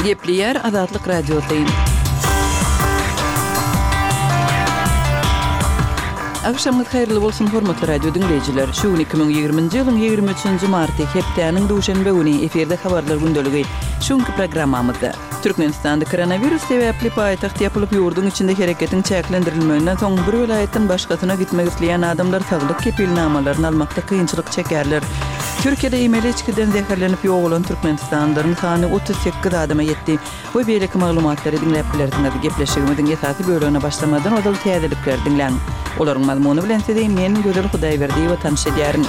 Gepleyer Azatlyk Radiosyň. Akşamlyk hayrly bolsun hormatly radio dinleyijiler. Şu 2020-nji ýylyň 23-nji marty hepdeniň duşanbe güni eferde habarlar gündöligi. Şuňky programmamyzda Türkmenistanda koronavirus sebäpli paýtaxt ýapylyp ýurdun içinde hereketiň çäklendirilmegine soň bir welaýetden başgasyna gitmek isleýän adamlar saglyk kepilnamalaryny almakda kynçylyk çekerler. Türkiýede emeli içkiden zäherlenip ýoğulan Türkmenistanlylaryň sany 38 adama ýetdi. Bu beýleki maglumatlary dinläp bilerdiňiz. Gepleşigimiziň esasy bölügine başlamadan odal täzelikler dinleň. Olaryň mazmuny bilen sizin men Gözel Hudaýberdi we tanış edýärin.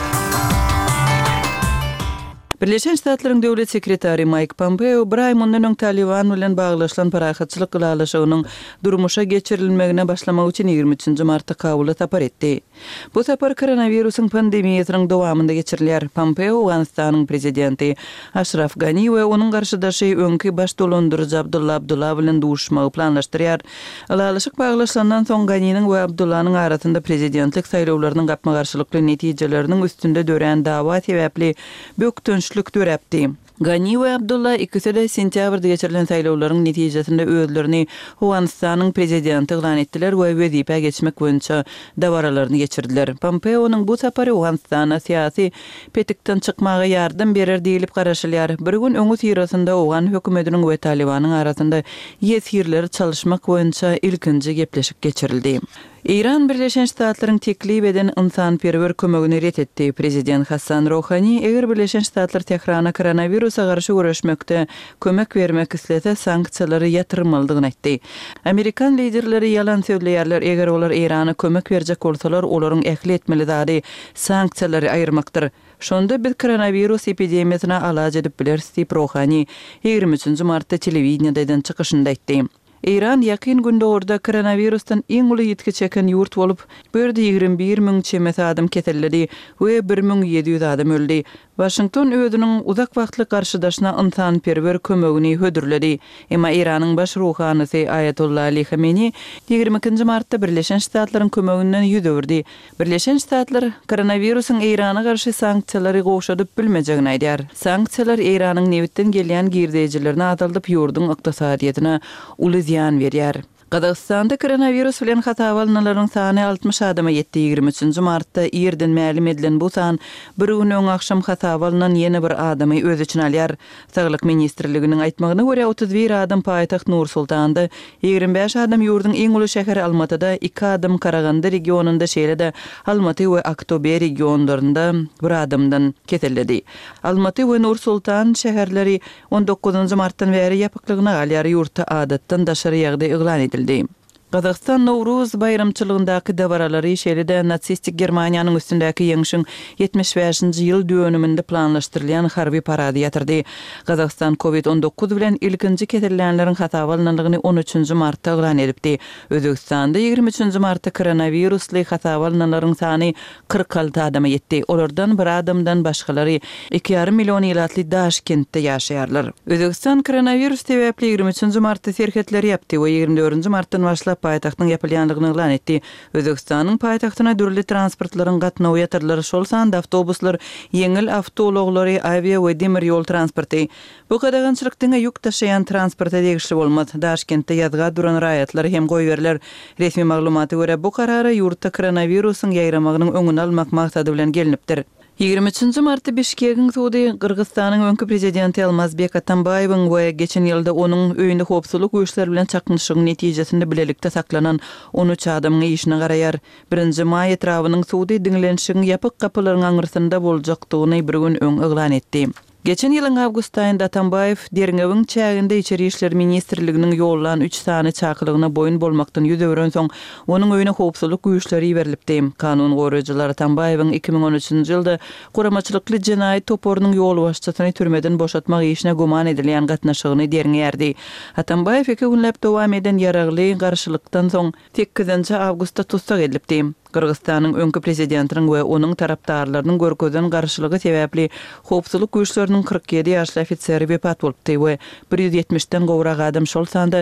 Birleşen Ştatlaryň döwlet sekretary Mike Pompeo Braymondyň Taliban bilen baglaşylan parahatçylyk gylalaşygynyň durmuşa geçirilmegine başlamak üçin 23-nji martda Kabula tapar etdi. Bu tapar koronawirusyň pandemiýasynyň dowamynda geçirilýär. Pompeo Awganistanyň prezidenti Ashraf Ghani we onuň garşydaşy öňki baş dolandyrjy Abdullah bilen duşmagy planlaşdyrýar. Alalyşyk baglaşlandan soň Ghani'niň we Abdullah'nyň arasynda prezidentlik saýlawlarynyň gapma garşylykly netijeleriniň üstünde dören dawa sebäpli bökdönçlük döräpdi. Ghani we Abdullah ikisi de sentýabrda geçirilen saýlawlaryň netijesinde özlerini Awganistanyň prezidenti elan etdiler we wezipe geçmek boýunça dawaralaryny geçirdiler. Pompeo'nyň bu sapary Awganistana syýasy petikden çykmagy ýardam berer diýilip garaşylýar. Bir gün öňü sirasynda Awgan hökümetiniň we Talibanyň arasynda ýesirleri çalışmak boýunça ilkinji gepleşik geçirildi. İran Birleşen Ştatlaryň teklip eden insanperwer kömegini ret etdi. Prezident Hassan Rouhani eger Birleşen Ştatlar Tehrana koronavirusa garşy görüşmekde kömek bermek islese sanksiýalary ýatyrmalydygyny aýtdy. Amerikan liderleri ýalan söýleýärler, eger olar Irana kömek berjek bolsalar olaryň ähli etmeli zady sanksiýalary aýyrmakdyr. Şonda biz koronavirus epidemiýasyna alaj edip bileriz diýip Rouhani 23-nji martda telewizionyada eden çykyşynda aýtdy. İran ýakyn günde orada koronavirusdan iň uly ýetki çeken ýurt bolup, bu ýerde 21.000 çemet adam keselleri we 1.700 adam öldü. Washington özüniň uzak wagtlyk garşydaşyna insanperwer kömegini hödürledi. Emma Iranyň baş ruhanysy Ayatollah Ali Khamenei 22-nji martda Birleşen Ştatlaryň kömeginden ýüz öwürdi. Birleşen Ştatlar koronavirusyň Irana garşy sanksiýalary goşadyp bilmejegini aýdýar. Sanksiýalar Iranyň nebitden gelýän girdejilerini azaldyp ýurdun ykdysadyýatyna uly ziýan berýär. Qazaqstanda koronavirus bilen hatawalanlaryň sany 60 adama ýetdi. 23-nji martda ýerden ma'lum edilen bu san bir gün öň akşam hatawalanan ýene bir adamy öz içine alýar. Saglyk ministrliginiň aýtmagyna görä 31 adam paýtaxt Nur-Sultanda, 25 adam ýurdun iň uly şäheri Almatyda, 2 adam Karaganda regionunda, şeýle-de Almaty we Aktober regionlarynda bir adamdan keselledi. Almaty we Nur-Sultan şäherleri 19-njy martdan bäri ýapyklygyna galýar, ýurtda adatdan daşary ýagdaý eglan edildi. Qazaqstan Nowruz bayramçylygyndaky dawaralary şeýle-de natsistik Germaniýanyň üstündäki ýeňişiň 75-nji ýyl döwüminde planlaşdyrylýan harby parady ýatyrdy. Qazaqstan COVID-19 bilen ilkinji kesellenleriň hatawalananlygyny 13-nji martda elan edipdi. Özbekistanda 23-nji martda koronavirusly hatawalananlaryň sany 46 adama ýetdi. Olardan bir adamdan başgalary 2,5 million ýylatly Daşkentde ýaşaýarlar. Özbekistan koronavirus sebäpli 23-nji martda serhetleri ýapdy we 24-nji martdan başlap paýtagtyň ýapylýanlygyny elan etdi. Özbekistanyň paýtagtyna dürli transportlaryň gatnawy ýatyrlary şol sanda awtobuslar, ýeňil awtologlary, avia we demir ýol transporty. Bu gadagançylykdyň ýük taşıyan transporta degişli bolmaz. Daşkentde ýazga duran raýatlar hem goýberler. Resmi maglumaty görä bu karara ýurtda koronavirusyň ýaýramagynyň öňüni almak maksady bilen gelinipdir. 23-nji martda Bişkegiň sudy Kırgyzstanyň öňkü prezidenti Almazbek Atambaýewiň we geçen ýylda onuň öýünde howpsuzlyk güýçleri bilen çaknyşygyň netijesinde bilelikde saklanan 13 adamyň işine garaýar. 1-nji may etrawynyň sudy diňlenişiň ýapyk kapylaryň aňyrsynda boljakdygyny bir gün öň elan etdi. Geçen ýylyň awgust aýynda Atambaýew Derňewiň çäginde Içeri işler ministrliginiň ýollan 3 sany çakylygyna boyun bolmakdan ýüz öwren soň onuň öýüne howpsuzlyk güýçleri berilipdi. Kanun goraýjylary Atambaýewiň 2013-nji ýylda guramaçylykly jenaýat toporunyň ýol başçysyny türmeden boşatmak işine guman edilýän gatnaşygyny derňärdi. Atambaýew 2 günläp dowam eden ýaragly garşylykdan soň 8-nji awgustda tutsak edilipdi. Kırgızstanyň öňkü prezidentiniň we onuň tarapdarlarynyň görkezden garşylygy sebäpli howpsuzlyk güýçleriniň 47 ýaşly ofiseri wepat bolupdy we 170-den gowrak adam şol sanda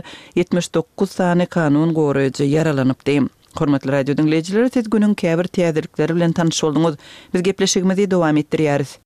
79 sany kanun goraýjy yaralanypdy. Hormatly radio dinleyijiler, siz günüň käbir täzelikleri bilen tanyş bolduňyz. Biz gepleşigimizi dowam etdirýäris.